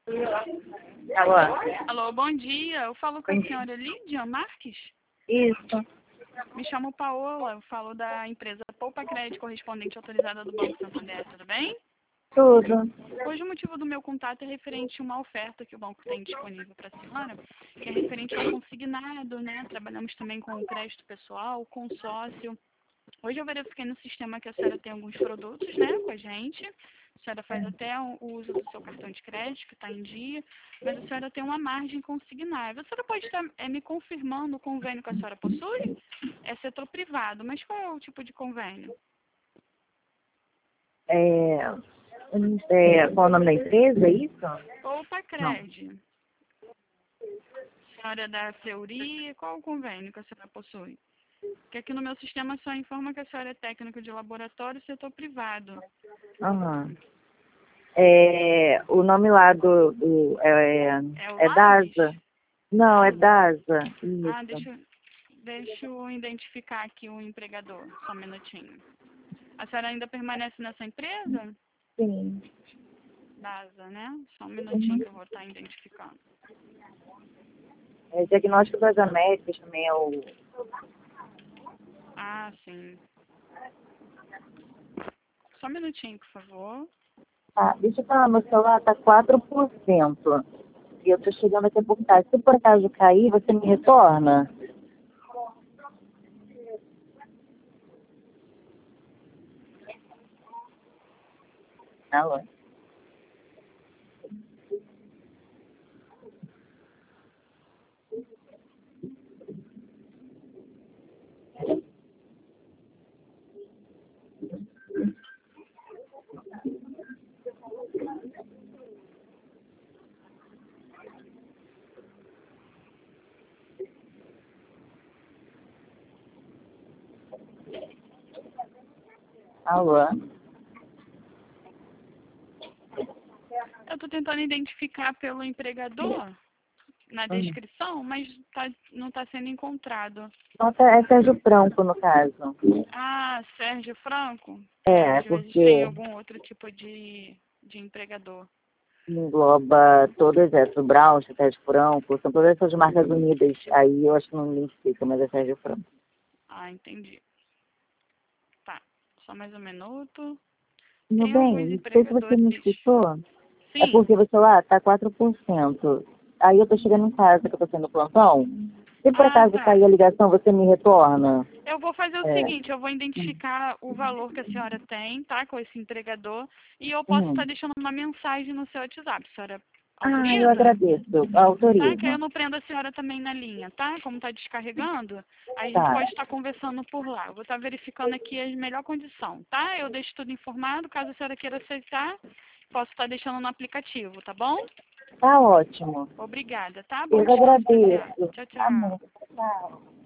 Alô? Alô, bom dia. Eu falo com Bom a dia. senhora Lídia Marques. Isso. Me chamo Paola, eu falo da empresa Poupa Crédito, correspondente autorizada do Banco Santander, tudo bem? Tudo. Hoje o motivo do meu contato é referente a uma oferta que o banco tem disponível para a senhora, que é referente ao consignado, né? Trabalhamos também com crédito pessoal, consórcio. Hoje eu verifiquei no sistema que a senhora tem alguns produtos, né, com a gente. A senhora faz até o uso do seu cartão de crédito, que está em dia, mas a senhora tem uma margem consignável. A senhora pode estar me confirmando o convênio que a senhora possui? É setor privado, mas qual é o tipo de convênio? Qual o nome da empresa, é isso? Poupa Não. Crédito. A senhora é da Fleury, qual o convênio que a senhora possui? Porque aqui no meu sistema só informa que a senhora é técnico de laboratório e setor privado. Aham. O nome lá É o é Lages? DASA? Não, é DASA? DASA. Ah, Isso. deixa eu identificar aqui o empregador, só um minutinho. A senhora ainda permanece nessa empresa? Sim. DASA, né? Só um minutinho que eu vou estar identificando. Diagnóstico das Américas também é o... Ah, sim. Só um minutinho, por favor. Tá, deixa eu falar, meu celular tá 4%. E eu tô chegando aqui a pouco tarde. Se por acaso cair, você me retorna? Alô? Alô? Eu estou tentando identificar pelo empregador na descrição, mas não está sendo encontrado. Nossa, é Sérgio Franco, no caso. Ah, Sérgio Franco? É, É, às vezes tem porque algum outro tipo de empregador. engloba todas essas, Brown, Sérgio Franco, são todas essas marcas unidas. Aí eu acho que não identifica, mas é Sérgio Franco. Ah, entendi. Tá, só mais um minuto. Meu Tem alguns bem, não sei se você empregadores. me escutou. É Sim. porque você lá tá 4%. Aí eu tô chegando em casa, que eu tô sendo plantão. Se por Ah, acaso tá. cair a ligação, você me retorna? Eu vou fazer o É. seguinte, eu vou identificar o valor que a senhora tem, tá, com esse empregador, e eu posso estar Hum. deixando uma mensagem no seu WhatsApp. A senhora Ah, eu autoriza? agradeço. Tá, que aí eu Autorizo. não prendo a senhora também na linha, tá? Como tá descarregando, aí a gente Tá. pode estar conversando por lá. Eu vou estar verificando aqui a melhor condição, tá? Eu deixo tudo informado, caso a senhora queira aceitar, posso estar deixando no aplicativo, tá bom? Tá ótimo. Obrigada, tá? Bom Eu descanso pra senhora. agradeço. Tchau, tchau. Amém. Tchau.